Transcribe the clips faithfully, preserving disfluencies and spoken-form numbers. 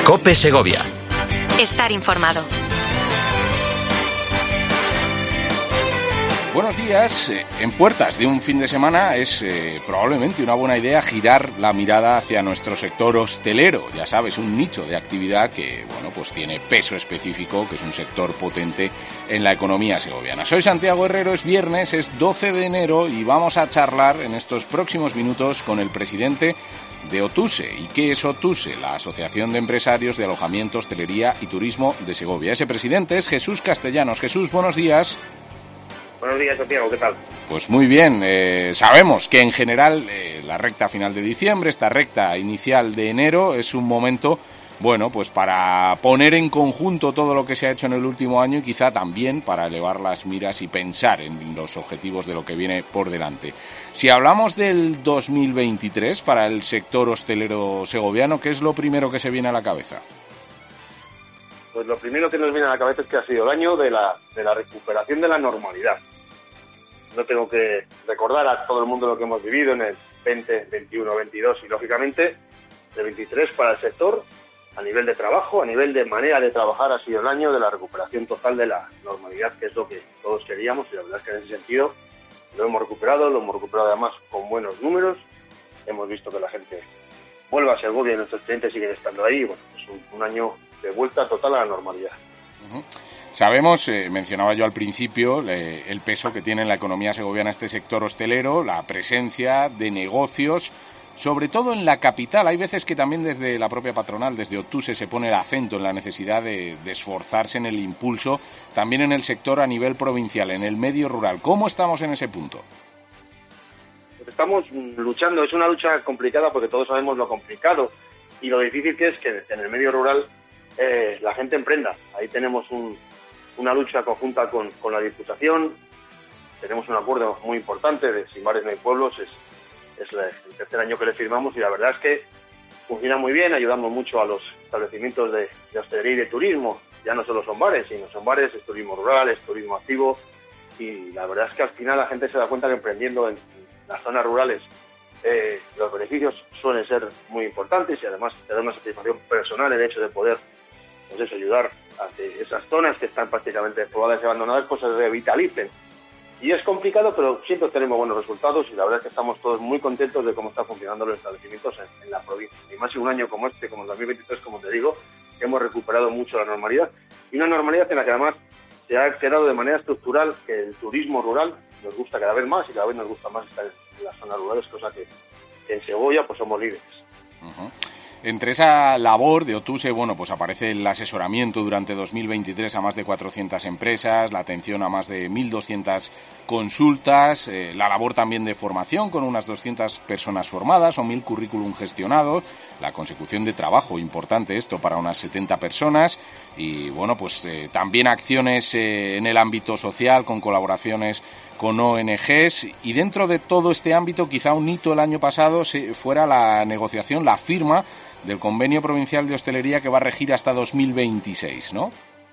COPE Segovia. Estar informado. Buenos días. En puertas de un fin de semana es eh, probablemente una buena idea girar la mirada hacia nuestro sector hostelero. Ya sabes, un nicho de actividad que, bueno, pues tiene peso específico, que es un sector potente en la economía segoviana. Soy Santiago Herrero, es viernes, es doce de enero y vamos a charlar en estos próximos minutos con el presidente de OTUSE. ¿Y qué es OTUSE? La Asociación de Empresarios de Alojamiento, Hostelería y Turismo de Segovia. Ese presidente es Jesús Castellanos. Jesús, buenos días. Buenos días, Santiago, ¿qué tal? Pues muy bien, eh, sabemos que en general eh, la recta final de diciembre, esta recta inicial de enero, es un momento, bueno, pues para poner en conjunto todo lo que se ha hecho en el último año y quizá también para elevar las miras y pensar en los objetivos de lo que viene por delante. Si hablamos del dos mil veintitrés para el sector hostelero segoviano, ¿qué es lo primero que se viene a la cabeza? Pues lo primero que nos viene a la cabeza es que ha sido el año de la, de la recuperación de la normalidad. No tengo que recordar a todo el mundo lo que hemos vivido en el veinte, veintiuno, veintidós y, lógicamente, el veintitrés para el sector, a nivel de trabajo, a nivel de manera de trabajar, ha sido el año de la recuperación total de la normalidad, que es lo que todos queríamos, y la verdad es que en ese sentido lo hemos recuperado, lo hemos recuperado además con buenos números. Hemos visto que la gente vuelve a Segovia y nuestros clientes siguen estando ahí. Bueno, es un, un año de vuelta total a la normalidad. Uh-huh. Sabemos, eh, mencionaba yo al principio, eh, el peso que tiene en la economía segoviana este sector hostelero, la presencia de negocios, sobre todo en la capital. Hay veces que también desde la propia patronal, desde OTUSE, se pone el acento en la necesidad de, de esforzarse en el impulso, también en el sector a nivel provincial, en el medio rural. ¿Cómo estamos en ese punto? Estamos luchando, es una lucha complicada porque todos sabemos lo complicado y lo difícil que es que en el medio rural eh, la gente emprenda. Ahí tenemos un, una lucha conjunta con, con la Diputación, tenemos un acuerdo muy importante de Sin Bares No Hay Pueblos, es, es el tercer año que le firmamos y la verdad es que funciona muy bien, ayudamos mucho a los establecimientos de, de hostelería y de turismo. Ya no solo son bares, sino son bares, es turismo rural, es turismo activo y la verdad es que al final la gente se da cuenta que emprendiendo en las zonas rurales eh, los beneficios suelen ser muy importantes y además te da una satisfacción personal el hecho de poder, pues eso, ayudar a que esas zonas que están prácticamente despobladas y abandonadas pues se revitalicen. Y es complicado, pero siempre tenemos buenos resultados y la verdad es que estamos todos muy contentos de cómo están funcionando los establecimientos en, en la provincia. Y más en un año como este, como el dos mil veintitrés, como te digo, que hemos recuperado mucho la normalidad y una normalidad en la que además se ha quedado de manera estructural que el turismo rural nos gusta cada vez más y cada vez nos gusta más estar en las zonas rurales, cosa que, que en Segovia pues somos líderes. Uh-huh. Entre esa labor de OTUSE, bueno, pues aparece el asesoramiento durante dos mil veintitrés a más de cuatrocientas empresas, la atención a más de mil doscientas consultas, eh, la labor también de formación con unas doscientas personas formadas o mil currículum gestionados, la consecución de trabajo, importante esto para unas setenta personas y, bueno, pues eh, también acciones eh, en el ámbito social con colaboraciones con O N Ges y dentro de todo este ámbito quizá un hito el año pasado se, fuera la negociación, la firma del Convenio Provincial de Hostelería que va a regir hasta dos mil veintiséis, ¿no?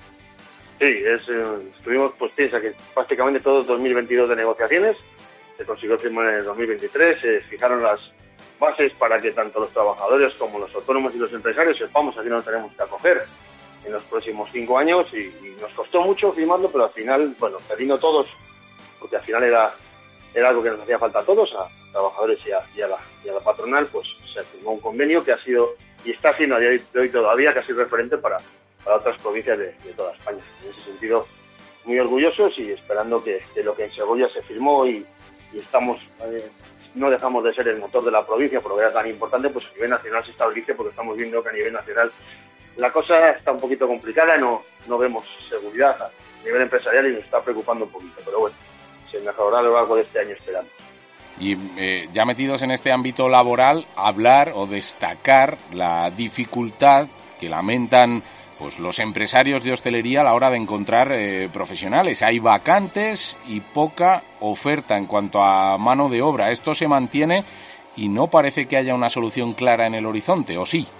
Sí, es, eh, estuvimos pues piensa que prácticamente todo dos mil veintidós de negociaciones, se consiguió firmar en el dos mil veintitrés, se fijaron las bases para que tanto los trabajadores como los autónomos y los empresarios sepamos a quién nos tenemos que acoger en los próximos cinco años y, y nos costó mucho firmarlo, pero al final, bueno, terminó todos, porque al final era, era algo que nos hacía falta a todos, a trabajadores y a, y a, la, y a la patronal, pues se firmó un convenio que ha sido, y está siendo a día de hoy todavía, casi referente para, para otras provincias de, de toda España. En ese sentido, muy orgullosos y esperando que, que lo que en Segovia se firmó y, y estamos, eh, no dejamos de ser el motor de la provincia, porque era tan importante, pues a nivel nacional se estabilice, porque estamos viendo que a nivel nacional la cosa está un poquito complicada, no, no vemos seguridad a nivel empresarial y nos está preocupando un poquito, pero bueno, se mejorará a lo largo de este año, esperamos. Y eh, ya metidos en este ámbito laboral, hablar o destacar la dificultad que lamentan pues los empresarios de hostelería a la hora de encontrar eh, profesionales. Hay vacantes y poca oferta en cuanto a mano de obra. Esto se mantiene y no parece que haya una solución clara en el horizonte, ¿o sí?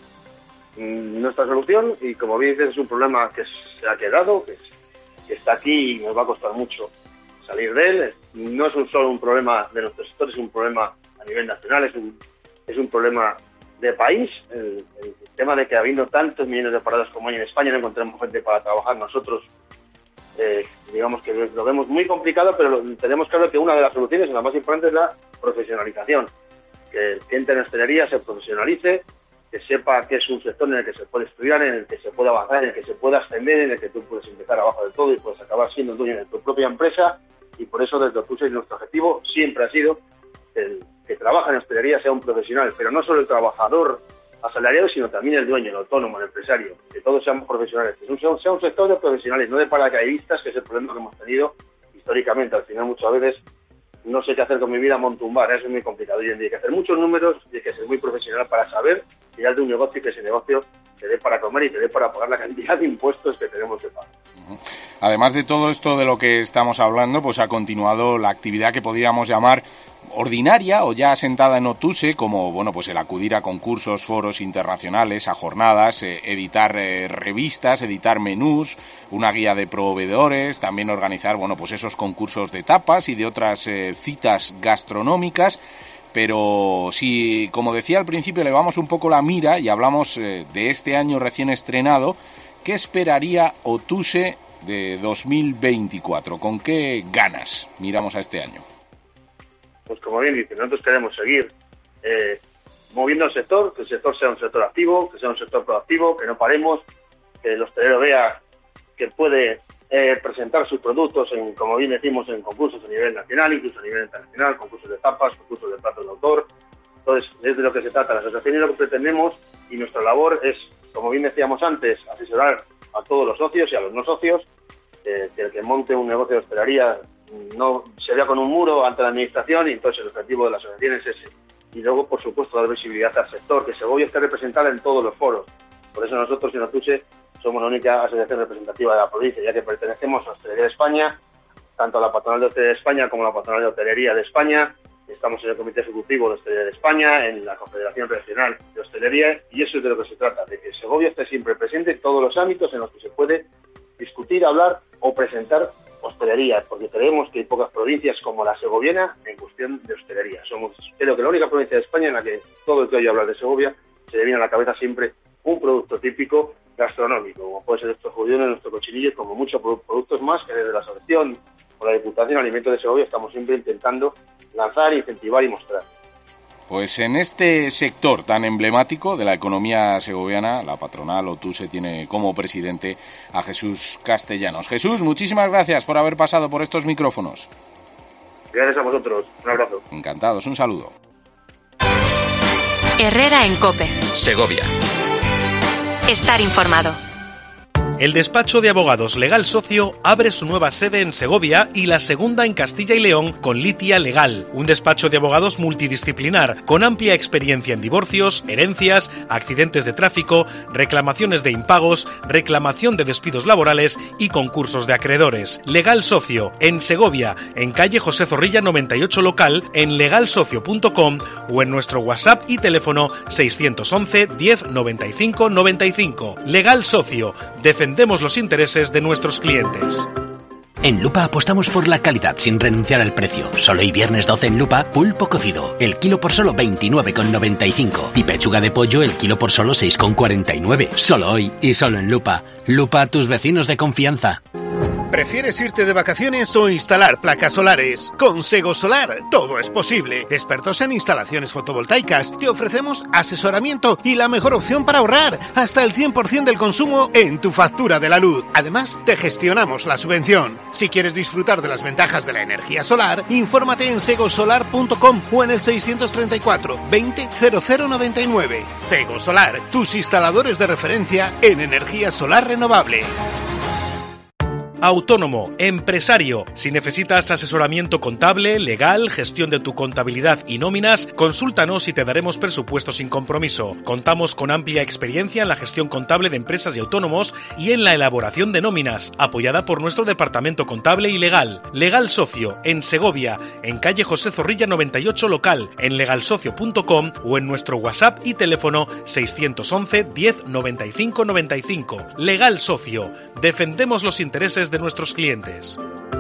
Nuestra solución, y como bien dices, es un problema que se ha quedado, que, que está aquí y nos va a costar mucho salir de él. No es un solo un problema de nuestro sector, es un problema a nivel nacional, es un, es un problema de país, el, el tema de que habiendo tantos millones de parados como hay en España, no encontramos gente para trabajar nosotros, eh, digamos que lo vemos muy complicado, pero lo, tenemos claro que una de las soluciones, la más importante, es la profesionalización, que el cliente en hostelería se profesionalice, que sepa que es un sector en el que se puede estudiar, en el que se puede avanzar, en el que se puede ascender, en el que tú puedes empezar abajo del todo y puedes acabar siendo el dueño de tu propia empresa, y por eso desde Otuse nuestro objetivo siempre ha sido el que trabaja en hostelería sea un profesional, pero no solo el trabajador asalariado, sino también el dueño, el autónomo, el empresario, que todos seamos profesionales, que sea un sector de profesionales, no de paracaidistas, que es el problema que hemos tenido históricamente. Al final muchas veces no sé qué hacer con mi vida, monto un bar, eso es muy complicado. Hoy en día hay que hacer muchos números y hay que ser muy profesional para saber tirar de un negocio y que ese negocio te dé para comer y te dé para pagar la cantidad de impuestos que tenemos que pagar. Además de todo esto de lo que estamos hablando, pues ha continuado la actividad que podríamos llamar ordinaria o ya asentada en Otuse, como bueno pues el acudir a concursos, foros internacionales, a jornadas, eh, editar eh, revistas, editar menús, una guía de proveedores, también organizar bueno pues esos concursos de tapas y de otras eh, citas gastronómicas. Pero si, como decía al principio, elevamos un poco la mira y hablamos eh, de este año recién estrenado, ¿qué esperaría Otuse de dos mil veinticuatro? ¿Con qué ganas miramos a este año? Pues como bien dice, nosotros queremos seguir eh, moviendo el sector, que el sector sea un sector activo, que sea un sector proactivo, que no paremos, que el hostelero vea que puede eh, presentar sus productos, en, como bien decimos, en concursos a nivel nacional, incluso a nivel internacional, concursos de tapas, concursos de platos de autor. Entonces, es de lo que se trata la asociación y lo que pretendemos, y nuestra labor es, como bien decíamos antes, asesorar a todos los socios y a los no socios, eh, que el que monte un negocio de hostelería no se vea con un muro ante la administración, y entonces el objetivo de la asociación es ese. Y luego, por supuesto, dar visibilidad al sector, que Segovia esté representada en todos los foros. Por eso nosotros en Otuse somos la única asociación representativa de la provincia, ya que pertenecemos a Hostelería de España, tanto a la Patronal de Hostelería de España como a la Patronal de Hotelería de España. Estamos en el Comité Ejecutivo de Hostelería de España, en la Confederación Regional de Hostelería, y eso es de lo que se trata, de que Segovia esté siempre presente en todos los ámbitos en los que se puede discutir, hablar o presentar hostelería, porque creemos que hay pocas provincias como la segoviana en cuestión de hostelería. Somos, creo que la única provincia de España en la que todo el que oye hablar de Segovia se le viene a la cabeza siempre un producto típico gastronómico, como puede ser nuestro judiones, nuestro cochinillo, como muchos productos más que desde la asociación o la Diputación de Alimentos de Segovia estamos siempre intentando lanzar, incentivar y mostrar. Pues en este sector tan emblemático de la economía segoviana, la patronal Otuse tiene como presidente a Jesús Castellanos. Jesús, muchísimas gracias por haber pasado por estos micrófonos. Gracias a vosotros. Un abrazo. Encantados. Un saludo. Herrera en COPE. Segovia. Estar informado. El despacho de abogados Legal Socio abre su nueva sede en Segovia y la segunda en Castilla y León con Litia Legal, un despacho de abogados multidisciplinar con amplia experiencia en divorcios, herencias, accidentes de tráfico, reclamaciones de impagos, reclamación de despidos laborales y concursos de acreedores. Legal Socio en Segovia, en calle José Zorrilla noventa y ocho local, en legal socio punto com o en nuestro WhatsApp y teléfono seiscientos once diez noventa y cinco noventa y cinco. Legal Socio, defendemos los intereses de nuestros clientes. En Lupa apostamos por la calidad sin renunciar al precio. Solo hoy viernes doce en Lupa, pulpo cocido, el kilo por solo veintinueve con noventa y cinco. Y pechuga de pollo, el kilo por solo seis con cuarenta y nueve. Solo hoy y solo en Lupa. Lupa, tus vecinos de confianza. ¿Prefieres irte de vacaciones o instalar placas solares? Con Sego Solar todo es posible. Expertos en instalaciones fotovoltaicas, te ofrecemos asesoramiento y la mejor opción para ahorrar, hasta el cien por ciento del consumo en tu factura de la luz. Además, te gestionamos la subvención. Si quieres disfrutar de las ventajas de la energía solar, infórmate en sego solar punto com o en el seiscientos treinta y cuatro veinte cero cero noventa y nueve. Sego Solar, tus instaladores de referencia en energía solar renovable. Autónomo, empresario. Si necesitas asesoramiento contable, legal, gestión de tu contabilidad y nóminas, consúltanos y te daremos presupuesto sin compromiso. Contamos con amplia experiencia en la gestión contable de empresas y autónomos y en la elaboración de nóminas, apoyada por nuestro departamento contable y legal. Legal Socio, en Segovia, en calle José Zorrilla noventa y ocho local, en legal socio punto com o en nuestro WhatsApp y teléfono seiscientos once diez noventa y cinco noventa y cinco. Legal Socio, defendemos los intereses de nuestros clientes.